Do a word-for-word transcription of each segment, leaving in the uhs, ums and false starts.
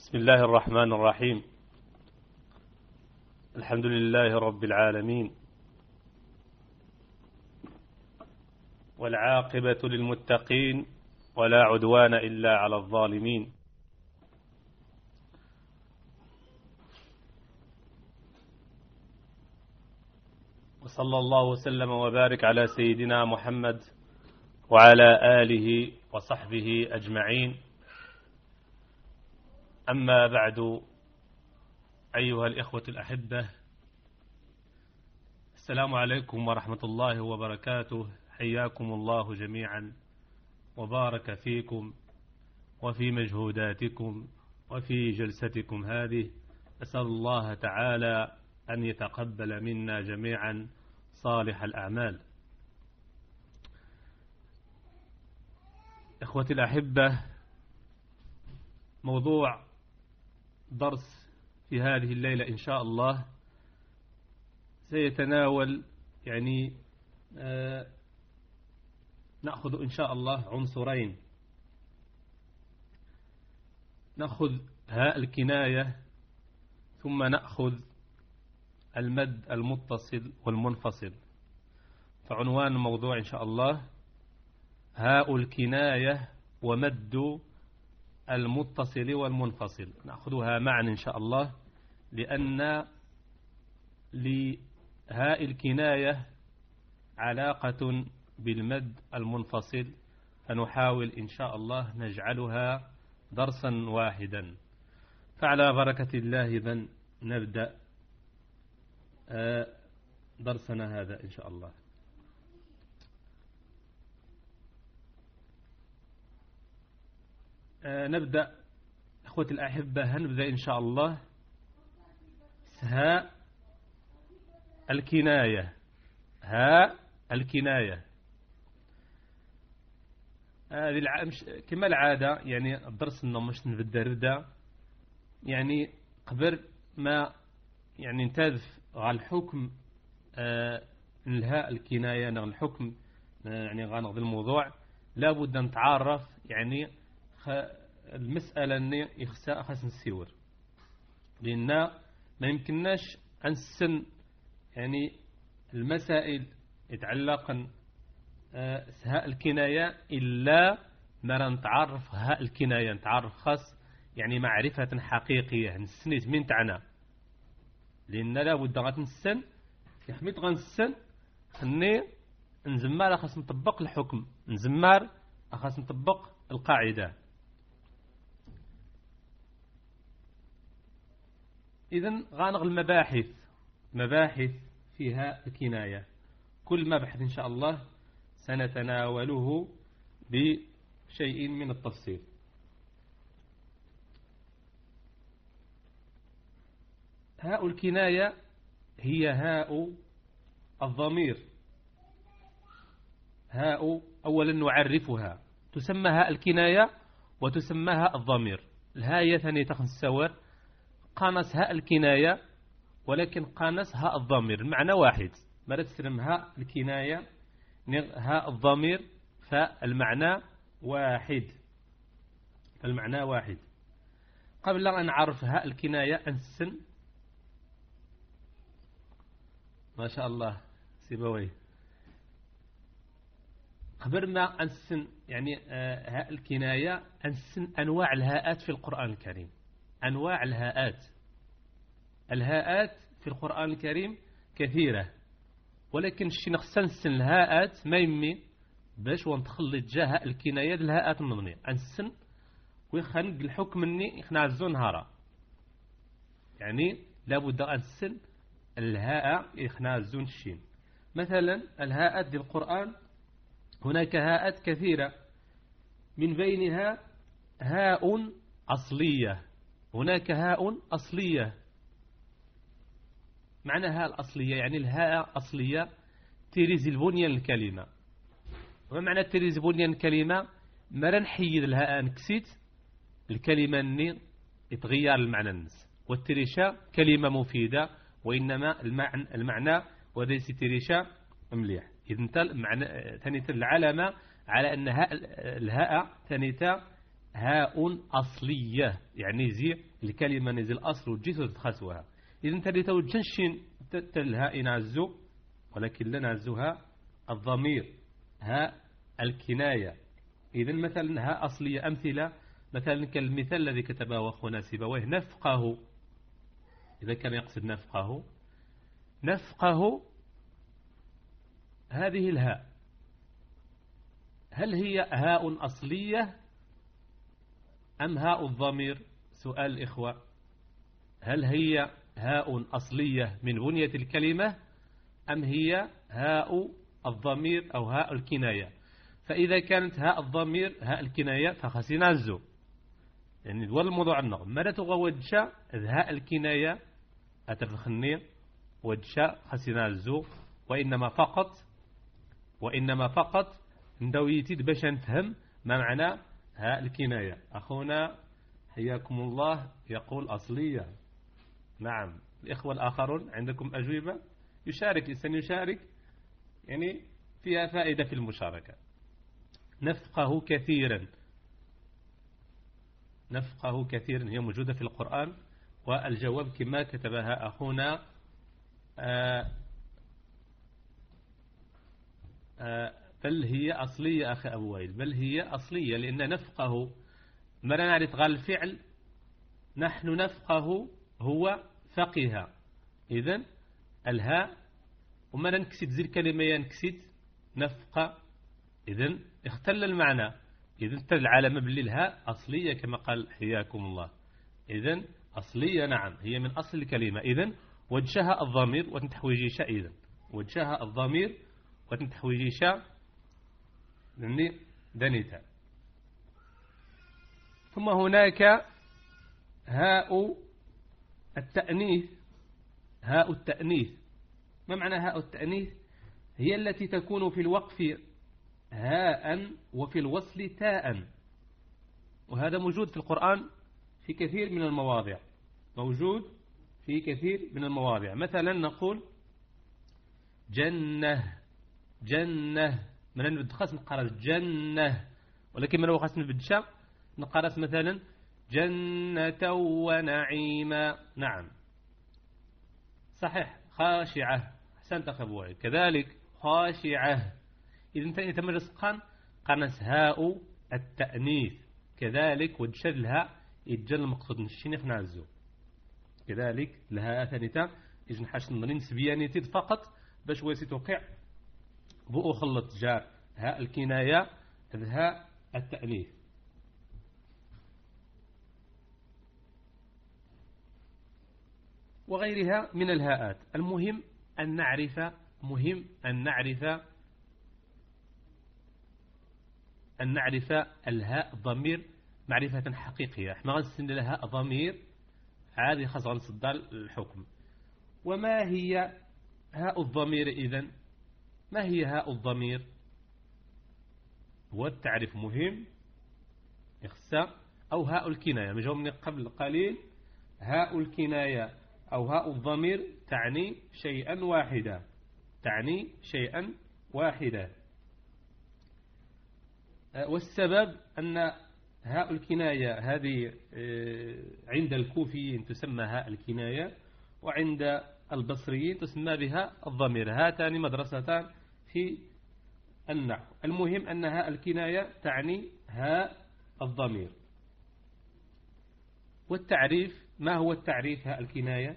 بسم الله الرحمن الرحيم. الحمد لله رب العالمين، والعاقبة للمتقين، ولا عدوان إلا على الظالمين. وصلى الله وسلم وبارك على سيدنا محمد وعلى آله وصحبه أجمعين. أما بعد، أيها الإخوة الأحبة، السلام عليكم ورحمة الله وبركاته. حياكم الله جميعا وبارك فيكم وفي مجهوداتكم وفي جلستكم هذه. أسأل الله تعالى أن يتقبل منا جميعا صالح الأعمال. إخوتي الأحبة، موضوع درس في هذه الليلة إن شاء الله سيتناول يعني آه نأخذ إن شاء الله عنصرين. نأخذ هاء الكناية، ثم نأخذ المد المتصل والمنفصل. فعنوان الموضوع إن شاء الله هاء الكناية ومد المتصل والمنفصل. نأخذها معا إن شاء الله، لأن لهاء الكناية علاقة بالمد المنفصل، فنحاول إن شاء الله نجعلها درسا واحدا. فعلى بركة الله إذن نبدأ درسنا هذا إن شاء الله. نبدأ أخوتي الأحبة، هنبدأ إن شاء الله هاء الكناية. هاء الكناية هذه كما العادة، يعني الدرس مش نبدأ ردا يعني قبل ما يعني نتذف على الحكم آه الهاء الكناية نغ الحكم آه يعني غنغ الموضوع لابد أن نتعرف يعني المسألة أني يخساء خاص نسيور، لأن ما يمكنناش أن سن يعني المسائل يتعلق هاء الكناية إلا ما نتعرف هاء الكناية، نتعرف خاص يعني معرفة حقيقية نسنيت من تعنى، لأن لابد غتنسن في حميت غنسن أني نزمار خاص نطبق الحكم، نزمار خاص نطبق القاعدة. إذن غانغ المباحث مباحث فيها الكناية، كل مبحث إن شاء الله سنتناوله بشيء من التفصيل. هاء الكناية هي هاء الضمير. هاء أولا نعرفها، تسمى هاء الكناية وتسمى هاء الضمير. الهاء ثانية تخنسور قانس هاء الكناية، ولكن قانس هاء الضمير المعنى واحد. ما تسلم هاء الكناية هاء الضمير فالمعنى واحد، المعنى واحد. قبل أن نعرف هاء الكناية أنسن ما شاء الله سيبوي قبل ما أنسن يعني هاء الكناية أنسن أنواع الهاءات في القرآن الكريم. أنواع الهاءات الهاءات في القرآن الكريم كثيرة، ولكن الشيء نخصنسن الهاءات ما يمي باش ونتخلط جا هاء الكناية الهاءات المضنية أنسن ويخنق الحكم مني يخنعزون هارا، يعني لابد أنسن الهاء يخنعزون الشين. مثلا الهاءات دي القرآن هناك هاءات كثيرة، من بينها هاء أصلية. هناك هاء أصلية، معنى هاء الأصلية يعني الهاء أصلية تريز البنيان الكلمة. وما معنى تريز بنيان الكلمة؟ ما نحيد الهاء نكسيت الكلمة اني يتغير المعنى النس، والتريشة كلمة مفيدة، وإنما المعنى, المعنى وليس تريشة مليح. إذن المعنى ثانية العلامة على أن هاء الهاء ثانية هاء أصلية يعني زي الكلمة نزل الأصل والجيس وتدخسوها. إذن تري توجنشين تلها نعزو ولكن لا نعزوها الضمير هاء الكناية. إذن مثلا هاء أصلية أمثلة مثلا كالمثال الذي كتبه أخونا سيبويه نفقه. إذا كان يقصد نفقه نفقه هذه الهاء هل هي هاء أصلية أم هاء الضمير؟ سؤال الإخوة، هل هي هاء أصلية من بنية الكلمة أم هي هاء الضمير أو هاء الكناية؟ فإذا كانت هاء الضمير هاء الكناية فخسينا الزو يعني دول الموضوع عندنا ماذا تغوجشا هاء الكناية أتفخني وجشا خسينا الزو وإنما فقط وإنما فقط ندويتي باش نفهم ما معنى هاء الكناية. أخونا حياكم الله يقول أصلية. نعم. الإخوة الآخرون عندكم أجوبة؟ يشارك الإنسان يشارك يعني فيها فائدة في المشاركة. نفقه كثيرا نفقه كثيرا هي موجودة في القرآن والجواب كما كتبها أخونا آآ آآ بل هي أصلية أخي أبو وائل بل هي أصلية لأن نفقه ما نعرف غير الفعل نحن نفقه هو فقه. إذن الهاء وما نكسد زي الكلمة ينكسد نفقه إذن اختل المعنى. إذن تل العالم بالليلها أصلية كما قال حياكم الله. إذن أصلية نعم هي من أصل الكلمة. إذن وجهها الضمير وتنتحويجيشا إذن وجهها الضمير وتنتحويجيشا لأني دنيتا. ثم هناك هاء التأنيث. هاء التأنيث ما معنى هاء التأنيث؟ هي التي تكون في الوقف هاء وفي الوصل تاء وهذا موجود في القرآن في كثير من المواضع موجود في كثير من المواضع. مثلا نقول جنة جنة من ندخل نقرأ جنة ولكن من وخاص نبدشا نقرأ مثلا جنة ونعيما. نعم صحيح خاشعة أحسنت أخي كذلك خاشعة. إذن تاني تمرس قان قنس هاء التأنيث كذلك وجشد لها يتجل المقصود نشينيخ نعزو كذلك لها ثانيتا إذن حاشن ننس بيانيتي فقط باش ويسي توقع بؤو خلط جار هاء الكناية هاء التأنيث. وغيرها من الهاءات. المهم أن نعرف مهم أن نعرف أن نعرف الهاء ضمير معرفة حقيقية. احنا غنسن لها ضمير عادي خاص غنصدر الحكم. وما هي هاء الضمير إذن؟ ما هي هاء الضمير؟ هو التعريف مهم يخصى أو هاء الكناية مجاوب من قبل قليل. هاء الكناية أو هاء الضمير تعني شيئا واحدا تعني شيئا واحدا. والسبب أن هاء الكناية هذه عند الكوفيين تسمى هاء الكناية وعند البصريين تسمى بها الضمير. هاتان مدرستان في النحو. المهم أن هاء الكناية تعني هاء الضمير. والتعريف ما هو التعريف هاء الكناية؟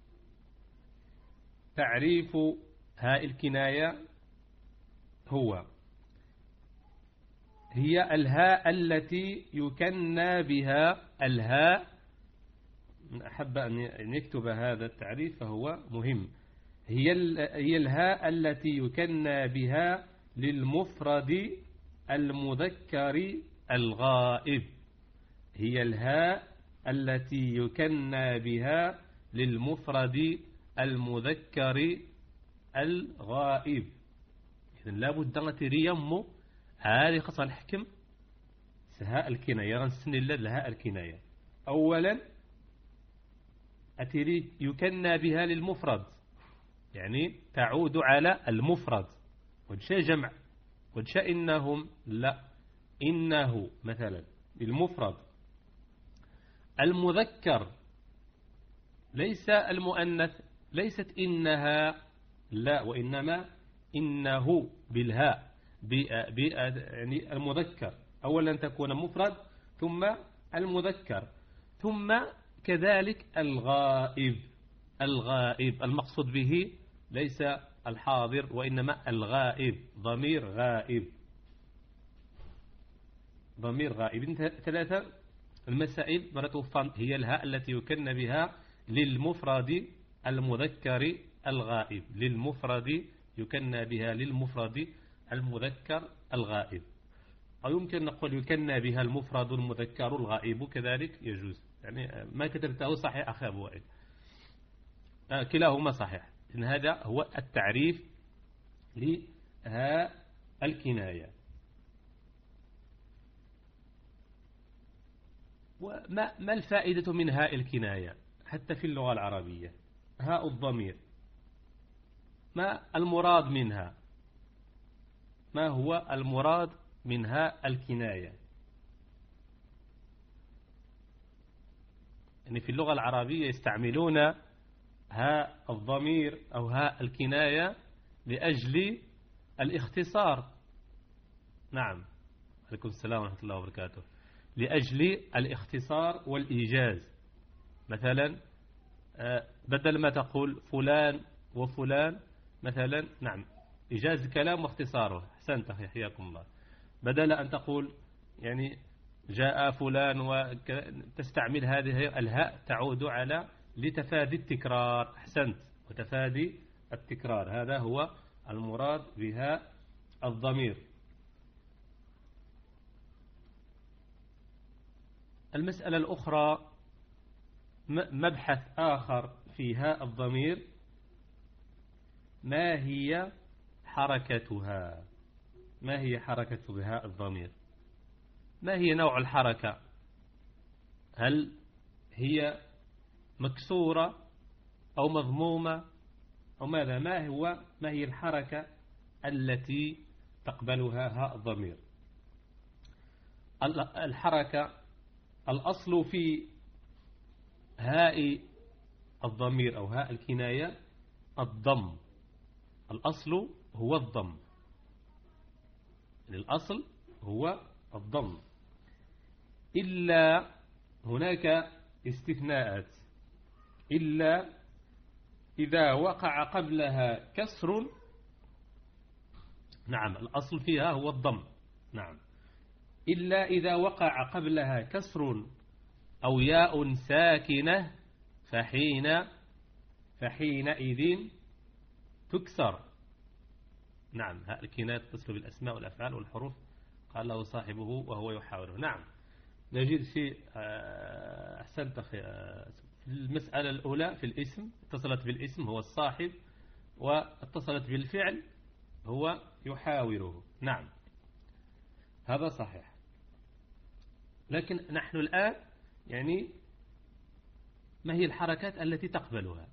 تعريف هاء الكناية هو هي الهاء التي يكنى بها الهاء. أحب أن يكتب هذا التعريف فهو مهم. هي هي الهاء التي يكنى بها للمفرد المذكر الغائب. هي الهاء التي يكنى بها للمفرد المذكر الغائب. إذن لابد أن تريم هذه خاصة الحكم هاء الكناية غنسن الله لها الكناية. أولا أتري يكنى بها للمفرد يعني تعود على المفرد. وجشاء جمع وجشاء إنهم لا إنه مثلا للمفرد. المذكر ليس المؤنث، ليست إنها، لا، وإنما إنه بالهاء، يعني المذكر أولا تكون مفرد ثم المذكر ثم كذلك الغائب. الغائب المقصود به ليس الحاضر وإنما الغائب، ضمير غائب، ضمير غائب. ثلاثة المسائل مرة هي الهاء التي يكن بها للمفرد المذكر الغائب، للمفرد يكن بها للمفرد المذكر الغائب، أو يمكن نقول يكن بها المفرد المذكر الغائب كذلك يجوز. يعني ما كتبته صحيح أخي أبو وائل، آه كلاهما صحيح. إن هذا هو التعريف لها الكناية. وما ما الفائدة من هاء الكناية حتى في اللغة العربية؟ هاء الضمير ما المراد منها؟ ما هو المراد من هاء الكناية؟ يعني في اللغة العربية يستعملون هاء الضمير أو هاء الكناية لأجل الاختصار. نعم، عليكم السلام ورحمة الله وبركاته. لأجل الاختصار والإيجاز. مثلا بدل ما تقول فلان وفلان مثلا، نعم، إيجاز الكلام واختصاره. أحسنت أخي، حياكم الله. بدل أن تقول يعني جاء فلان وتستعمل هذه الهاء تعود على لتفادي التكرار. أحسنت، وتفادي التكرار، هذا هو المراد بهاء الضمير. المسألة الأخرى مبحث آخر في هاء الضمير، ما هي حركتها؟ ما هي حركة هاء الضمير؟ ما هي نوع الحركة؟ هل هي مكسورة أو مضمومة أو ماذا؟ ما هو ما هي الحركة التي تقبلها هاء الضمير؟ الحركة الأصل في هاء الضمير أو هاء الكناية الضم. الأصل هو الضم، الأصل هو الضم، إلا هناك استثناءات، إلا إذا وقع قبلها كسر. نعم، الأصل فيها هو الضم. نعم، إلا إذا وقع قبلها كسر أو ياء ساكنة فحين فحينئذ تكسر. نعم، هاء الكناية تتصل بالأسماء والأفعال والحروف، قال له صاحبه وهو يحاوره. نعم، نجد في أحسنت أخي في المسألة الأولى في الاسم، اتصلت بالاسم هو الصاحب، واتصلت بالفعل هو يحاوره. نعم، هذا صحيح. لكن نحن الآن يعني ما هي الحركات التي تقبلها؟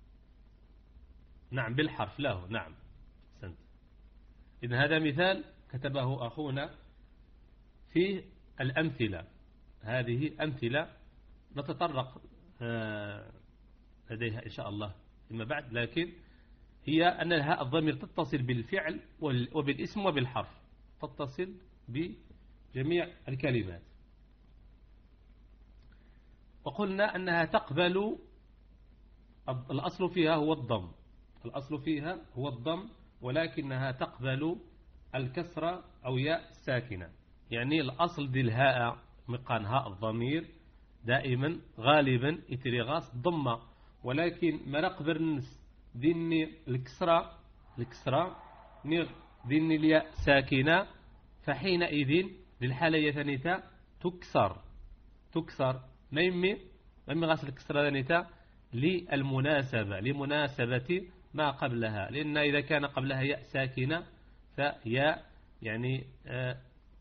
نعم، بالحرف له. نعم، أحسنت. إذن هذا مثال كتبه أخونا في الأمثلة. هذه أمثلة نتطرق لديها إن شاء الله فيما بعد، لكن هي أن الهاء الضمير تتصل بالفعل وبالاسم وبالحرف، تتصل بجميع الكلمات. وقلنا أنها تقبل، الأصل فيها هو الضم، الأصل فيها هو الضم، ولكنها تقبل الكسرة أو ياء ساكنة. يعني الأصل دي الهاء مقان هاء الضمير دائما غالبا إترغاس ضمة، ولكن ما نقدر ننس ديني الكسرة الكسرة ديني الياء ساكنة، فحينئذ للحالة ثانية تكسر تكسر ما يمي ما يمي غاس الكسرة ثانية للمناسبة لمناسبة ما قبلها، لأن إذا كان قبلها ياء ساكنة فياء يعني آه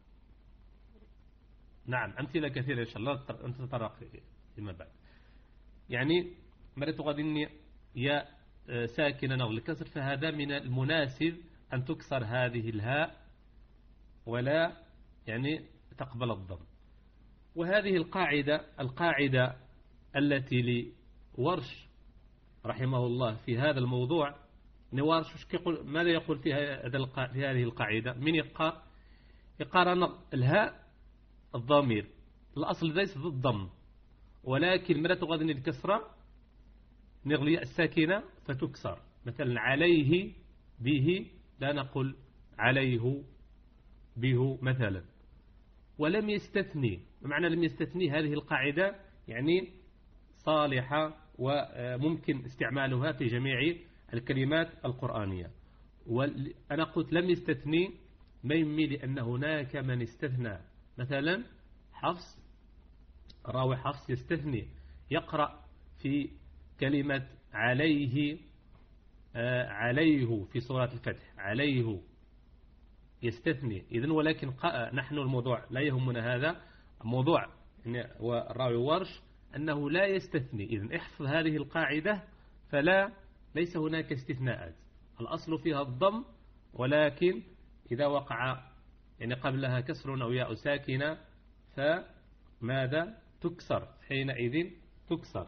نعم، أمثلة كثيرة إن شاء الله نتطرق فيما بعد. يعني مرت غادي يا ساكنة أو الكسر، فهذا من المناسب أن تكسر هذه الهاء ولا يعني تقبل الضم. وهذه القاعدة القاعدة التي لورش رحمه الله في هذا الموضوع، ورش يقول ماذا يقول في في هذه القاعدة؟ من يقار يقارن الهاء الضمير الأصل ليس الضم، ولكن متى تغادن الكسرة نغلي الساكنة فتكسر. مثلا عليه به لا نقول عليه به مثلا. ولم يستثني، بمعنى لم يستثني هذه القاعدة يعني صالحة وممكن استعمالها في جميع الكلمات القرآنية. وأنا قلت لم يستثني ما يمي لأن هناك من استثنى. مثلا حفص، راوي حفص يستثني، يقرأ في كلمة عليه آه عليه في سورة الفتح عليه يستثني إذن. ولكن نحن الموضوع لا يهمنا هذا الموضوع، والراوي ورش أنه لا يستثني. إذن احفظ هذه القاعدة، فلا ليس هناك استثناءات، الأصل فيها الضم، ولكن إذا وقع يعني قبلها كسر أو ياء ساكنة فماذا تكسر؟ حينئذ تكسر.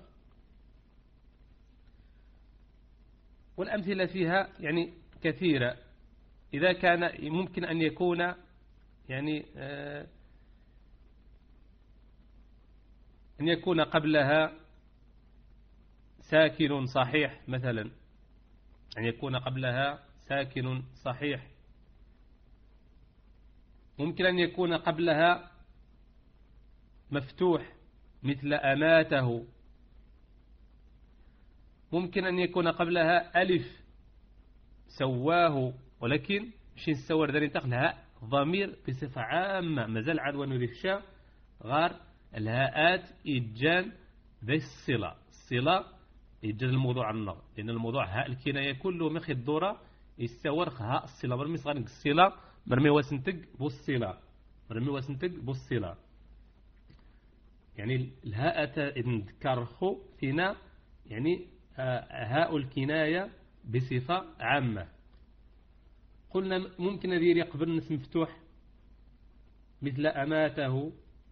والأمثلة فيها يعني كثيرة. إذا كان ممكن أن يكون يعني آه أن يكون قبلها ساكن صحيح، مثلا أن يكون قبلها ساكن صحيح. ممكن أن يكون قبلها مفتوح مثل أماته. ممكن أن يكون قبلها ألف سواه، ولكن مش نسور ذلك تقلها ضمير بصفة عامة مازال عاد ونذفشا غار الهاءات إجان ذي الصلة. الصلة إجان الموضوع النظر، لأن الموضوع هاء الكناية كله مخي الدورة يستورخ هاء الصلة مرمي صغير الصلة مرمي وسنتق بالصلة مرمي وسنتق بالصلة. يعني الهاء نذكره فينا يعني هاء الكناية بصفة عامة. قلنا ممكن أدير يقبل نسم مفتوح مثل أماته.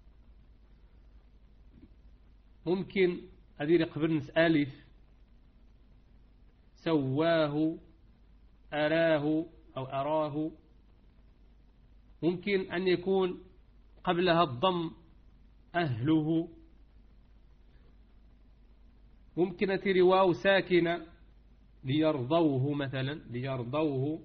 ممكن أدير يقبل نس ألف سواه أراه أو أراه. ممكن أن يكون قبلها الضم أهله. ممكن أتير واو ساكنة ليرضوه مثلا ليرضوه.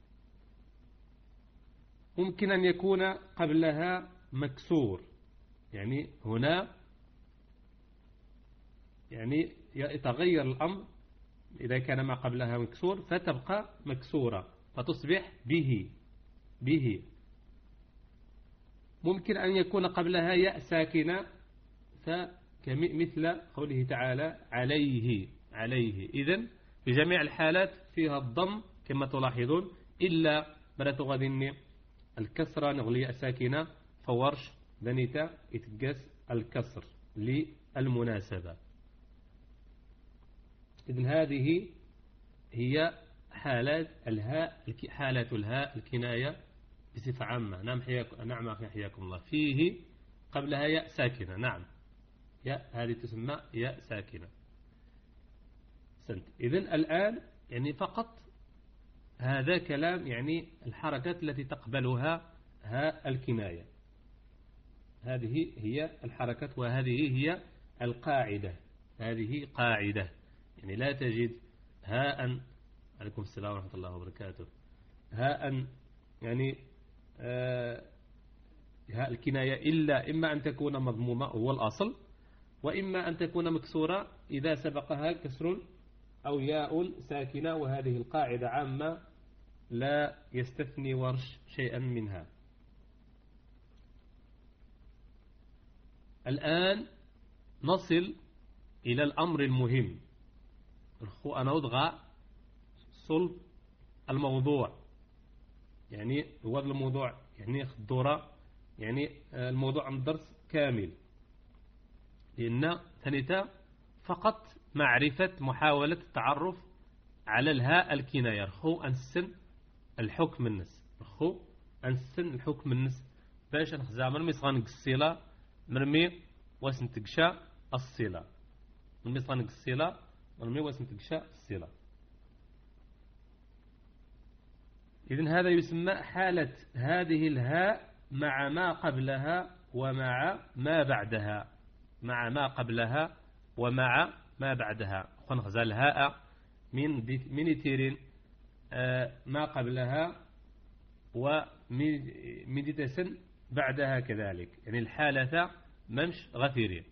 ممكن أن يكون قبلها مكسور، يعني هنا يعني يتغير الأمر إذا كان ما قبلها مكسور فتبقى مكسورة فتصبح به به. ممكن أن يكون قبلها ياء ساكنة فمثل قوله تعالى عليه عليه. إذن في جميع الحالات فيها الضم كما تلاحظون، إلا بلا تغذني الكسرة نغلي ساكنة فورش ذنيتا يتقاس الكسر للمناسبة. إذن هذه هي حالات الهاء حالات الهاء الكناية بصفة عامة. نعم حياكم نعم حياكم الله. فيه قبلها ياء ساكنة. نعم ياء هذه تسمى ياء ساكنة. سنت. إذن الآن يعني فقط هذا كلام يعني الحركات التي تقبلها هاء الكناية، هذه هي الحركات وهذه هي القاعدة. هذه قاعدة يعني لا تجد هاء عليكم السلام ورحمة الله وبركاته هاء يعني آه هاء الكناية إلا إما أن تكون مضمومة هو الأصل، وإما أن تكون مكسورة إذا سبقها كسر أو ياء ساكنة. وهذه القاعدة عامة لا يستثني ورش شيئا منها. الآن نصل إلى الأمر المهم. أنا أضغى صلب الموضوع، يعني هو الموضوع يعني الدورة يعني الموضوع عن الدرس كامل، لأن ثانيتا فقط معرفة محاولة التعرف على الهاء الكناية. رخو أنسن الحكم النس رخو أنسن الحكم النس باش نخزامر ميسغان قصيلة مرمي وسنتقشى الصلة مرمي صانق الصلة مرمي وسنتقشى الصلة. إذن هذا يسمى حالة هذه الهاء مع ما قبلها ومع ما بعدها مع ما قبلها ومع ما بعدها. خنخزى الهاء من من تيرين ما قبلها ومن بعدها كذلك، يعني الحالة ممش غفيرين.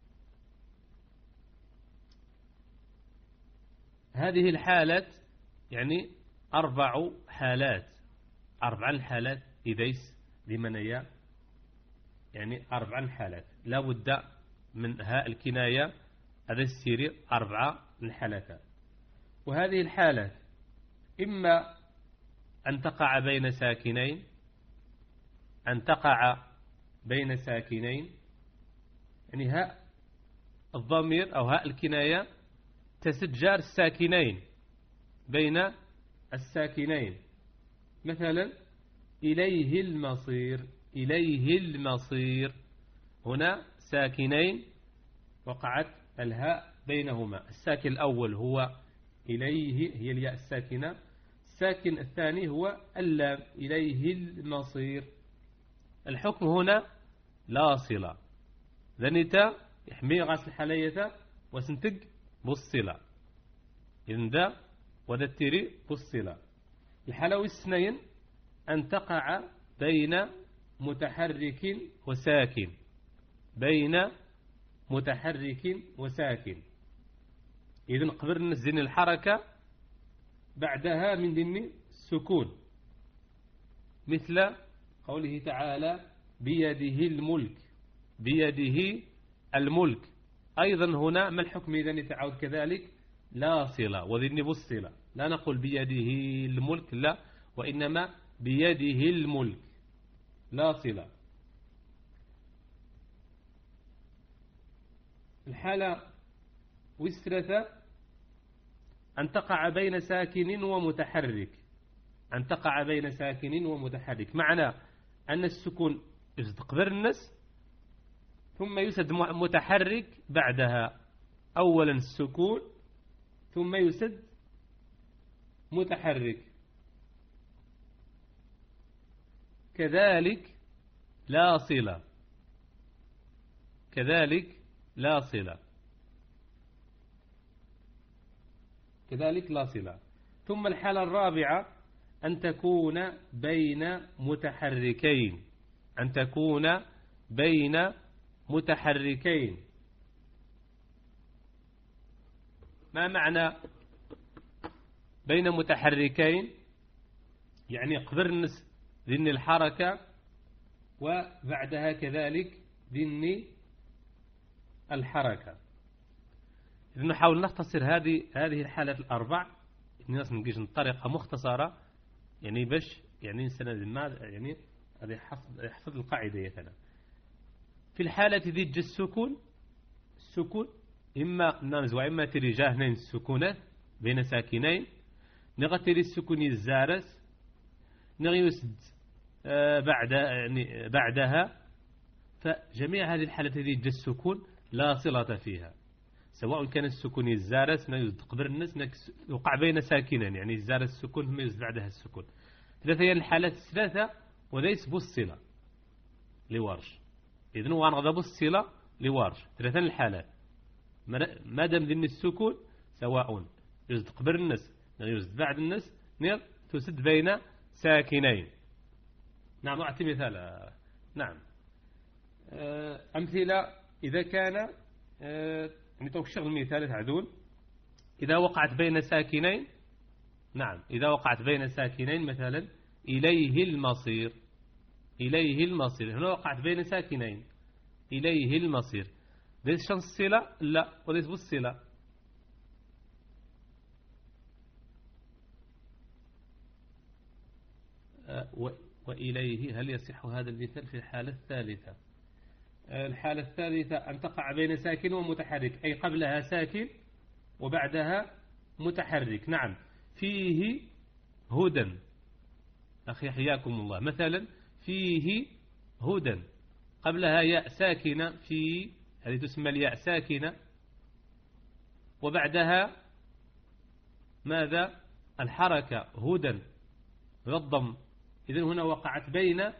هذه الحالة يعني أربع حالات أربع الحالات إذيس لمن هي يعني أربع حالات لا بد من هاء الكناية هذا السيري أربعة الحالات. وهذه الحالة إما أن تقع بين ساكنين أن تقع بين ساكنين يعني هاء الضمير أو هاء الكناية تسد جار الساكنين بين الساكنين، مثلا إليه المصير إليه المصير هنا ساكنين وقعت الهاء بينهما. الساكن الأول هو إليه هي الياء الساكنة، الساكن الثاني هو اللام إليه المصير. الحكم هنا لا صلة ذنتا يحمي غاس الحلية وسنتق بالصلة إذن ذا وذتري بالصلة. الحالة السنين أن تقع بين متحرك وساكن بين متحرك وساكن. إذن قبل نزل الحركة بعدها من ضمن السكون مثل قوله تعالى بيده الملك بيده الملك. أيضا هنا ما الحكم إذن يتعود كذلك لا صلة وذنب الصلة لا نقول بيده الملك لا وإنما بيده الملك لا صلة. الحالة والثلاثة أن تقع بين ساكن ومتحرك أن تقع بين ساكن ومتحرك معنى أن السكون يستقبل النس ثم يسد متحرك بعدها. أولا السكون ثم يسد متحرك. كذلك لا صلة كذلك لا صلة كذلك لا صلة. ثم الحالة الرابعة أن تكون بين متحركين أن تكون بين متحركين. ما معنى بين متحركين؟ يعني قبل النس ذن الحركة وبعدها كذلك ذن الحركة. إذا نحاول نختصر هذه هذه الحالات الأربع الناس نجيش بطريقة مختصرة يعني باش يعني إنسان ما يعني هذا يحفظ يحفظ القاعدة مثلا. في الحالة ذي جا السكون السكون إما نامز وإما ترجاه هنا السكونات بين ساكنين نغتري السكون الزارس نغيسد آه بعد يعني بعدها. فجميع هذه الحالات ذي جا السكون لا صلة فيها سواء كان السكون الزارس نيزد قبر الناس يوقع بين ساكنين يعني الزارس السكون ثم يزد بعدها السكون. ثلاثة هي الحالات الثلاثة وليس بالصلة لورش. إذن هو أنغضب بالصلة لورش ثلاثة الحالات ما دام ذن السكون سواء يزد قبر الناس يزد بعد الناس نير تسد بين ساكنين. نعم أعطي مثال. نعم أمثلة إذا كان نتوك الشغل مثال تعدون إذا وقعت بين ساكنين. نعم إذا وقعت بين ساكنين مثلا إليه المصير إليه المصير هنا وقعت بين ساكنين إليه المصير. ليس شان الصلة لا وليس بالصلة. وإليه هل يصح هذا المثال في الحالة الثالثة؟ الحالة الثالثة أن تقع بين ساكن ومتحرك أي قبلها ساكن وبعدها متحرك. نعم فيه هدى أخي حياكم الله مثلا فيه هدى قبلها ياء ساكنة في، هذه تسمى الياء ساكنة، وبعدها ماذا؟ الحركة هدى والضم. إذن هنا وقعت بين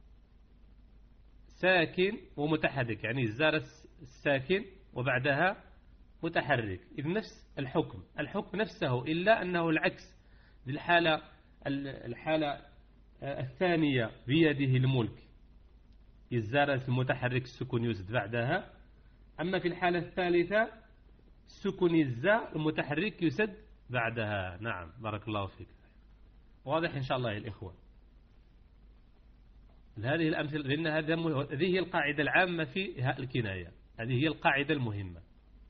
ساكن ومتحرك، يعني الزار الساكن وبعدها متحرك. إذن نفس الحكم، الحكم نفسه، إلا أنه العكس. الحالة الحالة الثانية بيده الملك، الزار المتحرك السكون يزد بعدها. أما في الحالة الثالثة سكون الزاء المتحرك يسد بعدها. نعم، بارك الله فيك. واضح إن شاء الله يا الإخوة. هذه الأمثلة، لأن هذه هي القاعدة العامة في هاء الكناية، هذه هي القاعدة المهمة.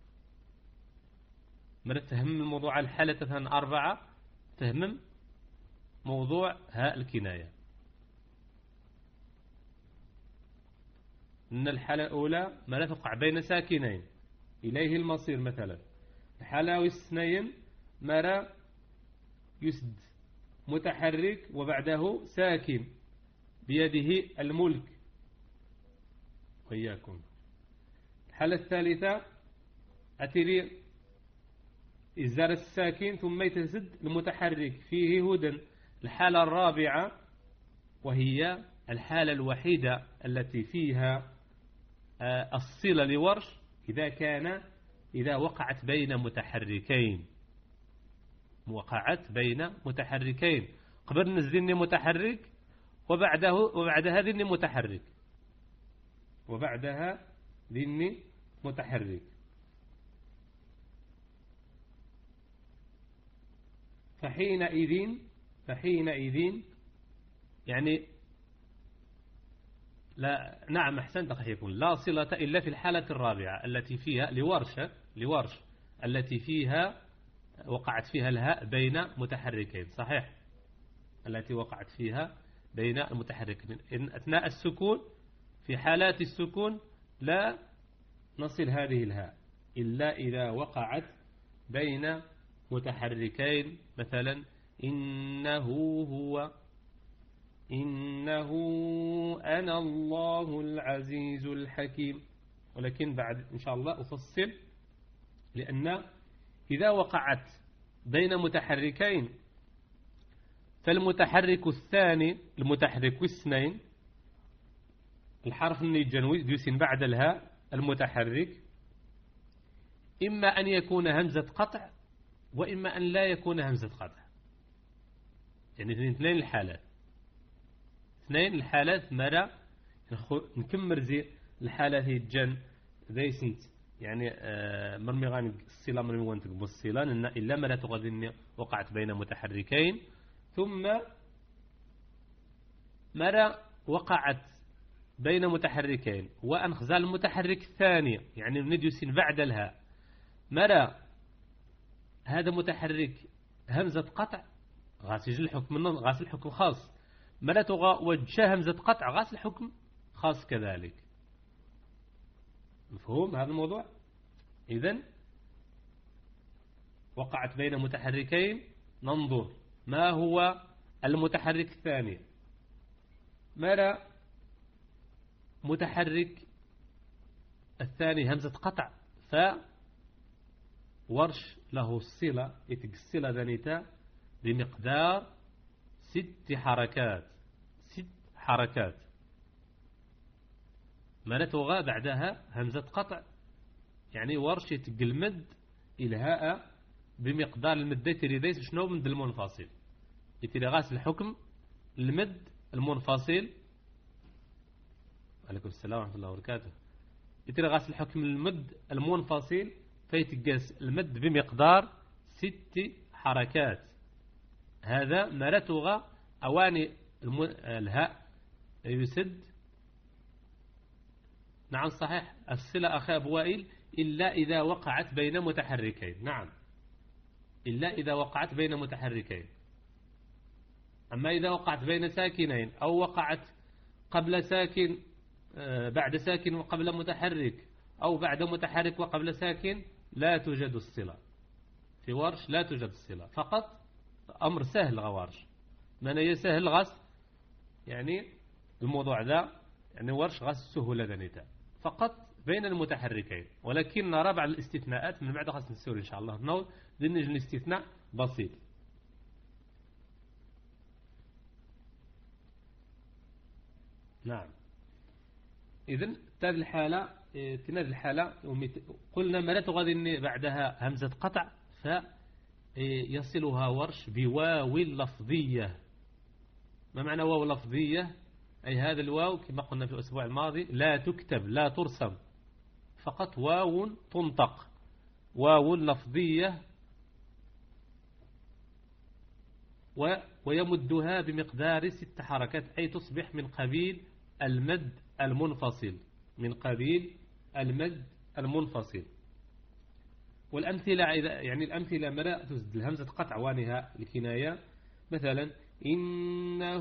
من تهم الموضوع الحالة أربعة، تهمم موضوع هاء الكناية. إن الحالة الأولى ما لا تقع بين ساكنين، إليه المصير مثلا. الحالة الاثنين ما لا يسد متحرك وبعده ساكن، بيده الملك وإياكم. الحالة الثالثة أتري إزار الساكن ثم يتسد المتحرك فيه هدى. الحالة الرابعة وهي الحالة الوحيدة التي فيها الصلة لورش، إذا كان إذا وقعت بين متحركين، وقعت بين متحركين. قبل نزلني متحرك وبعده وبعدها ذني متحرك وبعدها ذني متحرك. فحينئذ فحينئذ يعني لا، نعم أحسنت أخي، يكون لا صلة إلا في الحالة الرابعة التي فيها لورشة لورش التي فيها وقعت فيها الهاء بين متحركين. صحيح، التي وقعت فيها بين المتحركين. إن أثناء السكون، في حالات السكون لا نصل هذه الهاء إلا إذا وقعت بين متحركين. مثلا إنه هو، إنه أنا الله العزيز الحكيم. ولكن بعد إن شاء الله أفصل، لأن إذا وقعت بين متحركين فالمتحرك الثاني، المتحرك الاثنين، الحرف النيجان يسين بعد الهاء المتحرك، إما أن يكون همزة قطع وإما أن لا يكون همزة قطع. يعني اثنين الحالات، اثنين الحالات مرة نكمل زي الحالة هي الجن ذي سنت، يعني آه مرمي غاني الصلة مرمي وانتك بالصلة، إلا ما لا تغذني وقعت بين متحركين. ثم مرة وقعت بين متحركين وأنخزال المتحرك الثاني، يعني نديسين بعد الهاء. مرة هذا متحرك همزة قطع غاسل الحكم، غاسل الحكم خاص. مرة وجه همزة قطع غاسل الحكم خاص كذلك. مفهوم هذا الموضوع؟ إذن وقعت بين متحركين، ننظر ما هو المتحرك الثاني. مرة متحرك الثاني همزة قطع، فورش له الصلة يتقصلة ذنيتا بمقدار ست حركات ست حركات ما نتوغى بعدها همزة قطع، يعني ورش يتقلمد إلهاء بمقدار المد تريديس شنو مد المنفصل، يتري غاس الحكم المد المنفصل. عليكم السلام ورحمة الله وبركاته. يتري غاس الحكم المد المنفصل فيتقاس المد بمقدار ست حركات. هذا ما لا تغى أواني الهاء يسد. نعم صحيح، الصلة أخي أبو وائل إلا إذا وقعت بين متحركين. نعم، إلا إذا وقعت بين متحركين. أما إذا وقعت بين ساكنين أو وقعت قبل ساكن بعد ساكن وقبل متحرك أو بعد متحرك وقبل ساكن لا توجد الصلة. في ورش لا توجد الصلة، فقط أمر سهل غوارش. من يسهل غص يعني الموضوع ذا يعني ورش غاس السهولة ذنيتا فقط بين المتحركين، ولكن نرى بعض الاستثناءات من بعد خاص نسول إن شاء الله نور لأن الاستثناء بسيط. نعم. إذن هذه الحالة في هذه الحالة قلنا ما لا تغادر بعدها همزة قطع فيصلها ورش بواو لفظية. ما معنى واو لفظية؟ أي هذا الواو كما قلنا في الأسبوع الماضي لا تكتب لا ترسم، فقط واو تنطق، واو لفظية ويمدها بمقدار ست حركات، أي تصبح من قبيل المد المنفصل، من قبيل المد المنفصل. والأمثلة يعني الأمثلة ما تزد الهمزة قطع وانها الكناية، مثلا إنه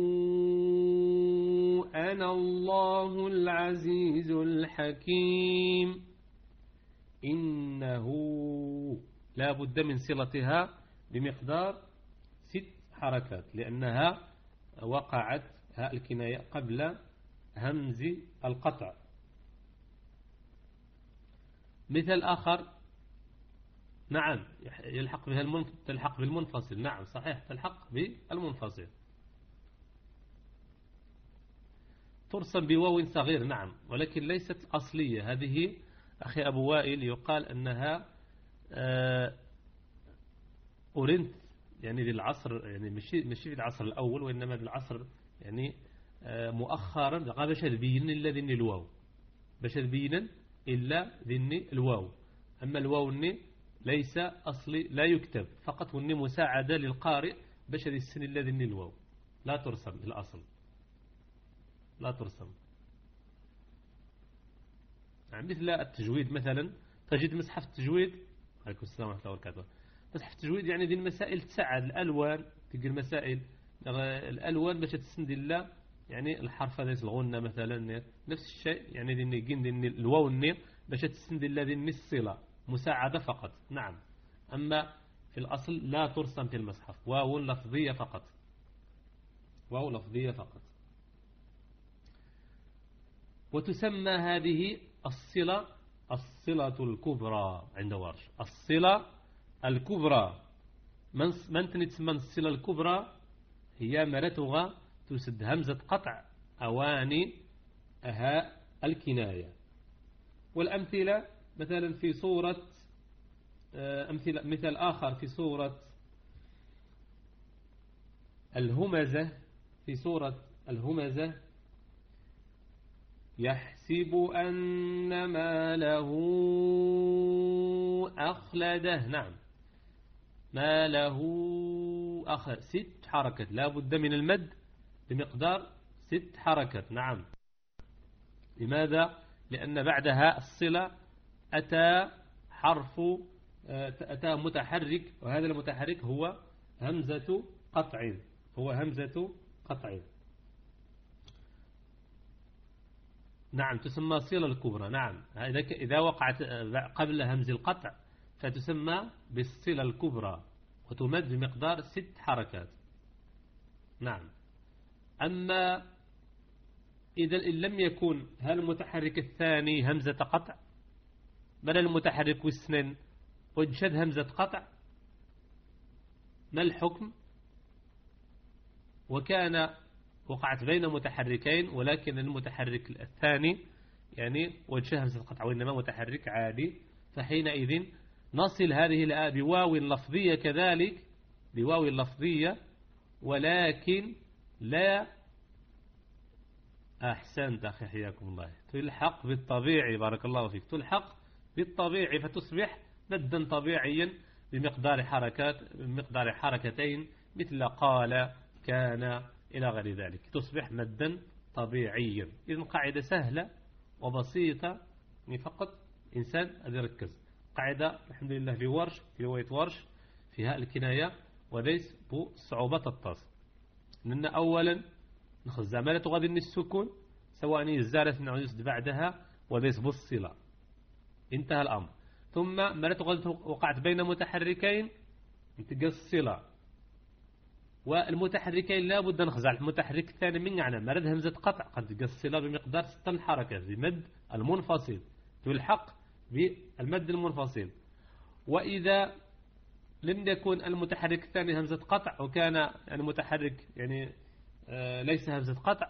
أنا الله العزيز الحكيم. إنه لا بد من صلتها بمقدار ست حركات لأنها وقعت ها الكناية قبل همز القطع. مثل آخر نعم يلحق بها المنف... تلحق بالمنفصل. نعم صحيح تلحق بالمنفصل. ترسم بواو صغير نعم، ولكن ليست أصلية. هذه أخي أبو وائل يقال أنها أورنت يعني للعصر، يعني مش مش في العصر الأول وإنما في العصر يعني مؤخرا باش تبين إلا ذني الواو، باش تبين إلا ذني الواو. أما الواو الني ليس أصلي لا يكتب، فقط والني مساعدة للقارئ باش يسن إلا ذني الواو، لا ترسم الأصل، لا ترسم. يعني مثل التجويد مثلا، تجد مصحف التجويد عليكم السلام ورحمة الله وبركاته، مصحف التجويد يعني ذي المسائل تساعد الألوان، تلقى المسائل الألوان باش تسند إلا يعني الحرف هذا الغنة مثلا نفس الشيء، يعني ذي ذي الواو النير باش تسند إلا ذي الصلة مساعدة فقط. نعم. أما في الأصل لا ترسم في المصحف، واو لفظية فقط، واو لفظية فقط. وتسمى هذه الصلة الصلة الكبرى عند ورش، الصلة الكبرى. من من تسمى الصلة الكبرى هي مرتغى تسد همزة قطع أواني أها الكناية. والأمثلة مثلا في صورة أمثلة مثال آخر في صورة الهمزة، في صورة الهمزة يحسب أن ما له أخلده. نعم ما له أخلد، ست حركات لا بد من المد بمقدار ست حركات. نعم. لماذا؟ لأن بعدها الصلة أتى حرف أتى متحرك، وهذا المتحرك هو همزة قطع، هو همزة قطع. نعم تسمى الصلة الكبرى. نعم إذا وقعت قبل همز القطع فتسمى بالصلة الكبرى وتمد بمقدار ست حركات. نعم. أما إذا إن لم يكن هل المتحرك الثاني همزة قطع بل المتحرك والسنن وجد همزة قطع، ما الحكم؟ وكان وقعت بين متحركين ولكن المتحرك الثاني يعني وجه همزة قطع وإنما متحرك عادي، فحينئذ نصل هذه الآية بواو لفظية كذلك، بواو لفظية، ولكن لا أحسنت أخي حياكم الله، تلحق بالطبيعي بارك الله فيك، تلحق بالطبيعي فتصبح مدا طبيعيا بمقدار حركات بمقدار حركتين مثل قال كان إلى غير ذلك، تصبح مدا طبيعيا. إذن قاعدة سهلة وبسيطة، يعني فقط إنسان أن يركز. قاعدة الحمد لله في ورش في رواية ورش فيها الكناية وليس بصعوبة التص. لأن أولا نأخذ زمالة غادي السكون سواء الزارة نعود بعدها وليس بالصلة، انتهى الأمر. ثم مرة غادي وقعت بين متحركين تلقى الصلة، والمتحركين لا بد نخزع المتحرك الثاني من يعني مرد همزة قطع قد تلقى الصلة بمقدار ست حركات بمد المنفصل تلحق بالمد المنفصل. وإذا لم يكن المتحرك الثاني همزة قطع وكان المتحرك يعني آه ليس همزة قطع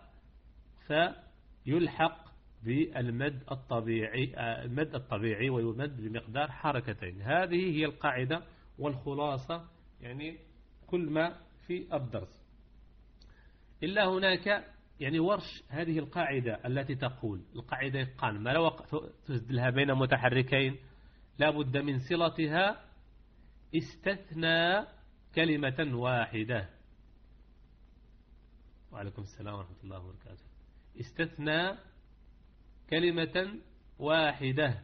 فيلحق بالمد الطبيعي آه المد الطبيعي ويمد بمقدار حركتين. هذه هي القاعدة والخلاصة يعني كل ما في الدرس. إلا هناك يعني ورش هذه القاعدة التي تقول القاعدة قال ما لو تسدلها بين متحركين لا بد من صلتها استثنى كلمة واحدة. وعليكم السلام ورحمة الله وبركاته. استثنى كلمة واحدة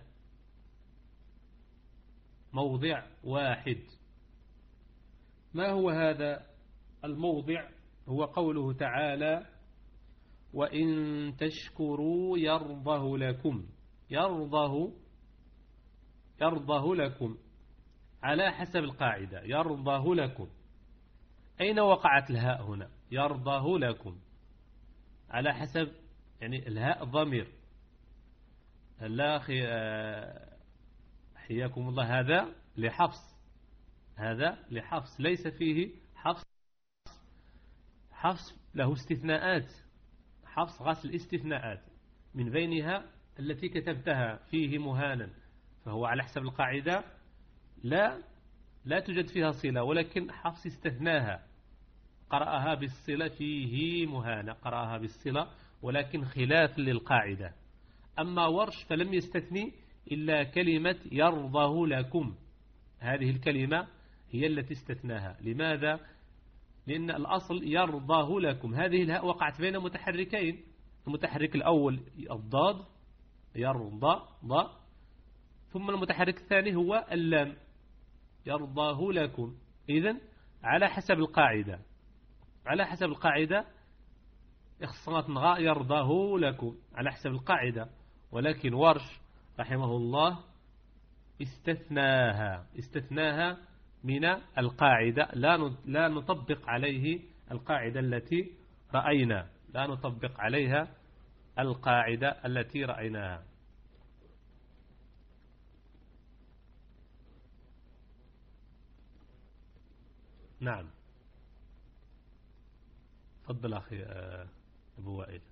موضع واحد. ما هو هذا الموضع؟ هو قوله تعالى وإن تشكروا يرضه لكم. يرضه يرضه لكم على حسب القاعدة يرضه لكم. أين وقعت الهاء هنا؟ يرضه لكم على حسب يعني الهاء ضمير. لا حياكم الله هذا لحفص هذا لحفص ليس فيه حفص. حفص له استثناءات. حفص غسل استثناءات من بينها التي كتبتها فيه مهانا فهو على حسب القاعدة لا لا توجد فيها صلة ولكن حفص استثناها قرأها بالصلة فيه مهانا قرأها بالصلة ولكن خلاف للقاعدة. أما ورش فلم يستثني إلا كلمة يرضه لكم. هذه الكلمة هي التي استثناها. لماذا؟ لأن الأصل يرضاه لكم. هذه الهاء وقعت بين متحركين. المتحرك الأول الضاد يرضى ضاء ثم المتحرك الثاني هو اللام يرضاه لكم. إذن على حسب القاعدة على حسب القاعدة اخصاصات نغاء يرضاه لكم على حسب القاعدة. ولكن ورش رحمه الله استثناها استثناها من القاعدة. لا لا نطبق عليه القاعدة التي رأينا لا نطبق عليها القاعدة التي رأيناها. نعم تفضل أخي أبو وائل.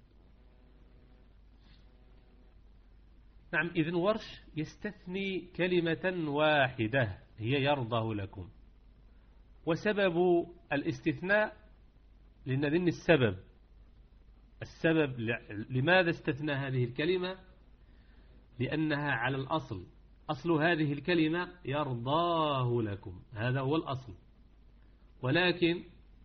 نعم إذن ورش يستثني كلمة واحدة هي يرضه لكم. وسبب الاستثناء لأن السبب السبب لماذا استثنى هذه الكلمة لأنها على الأصل. أصل هذه الكلمة يرضاه لكم هذا هو الأصل. ولكن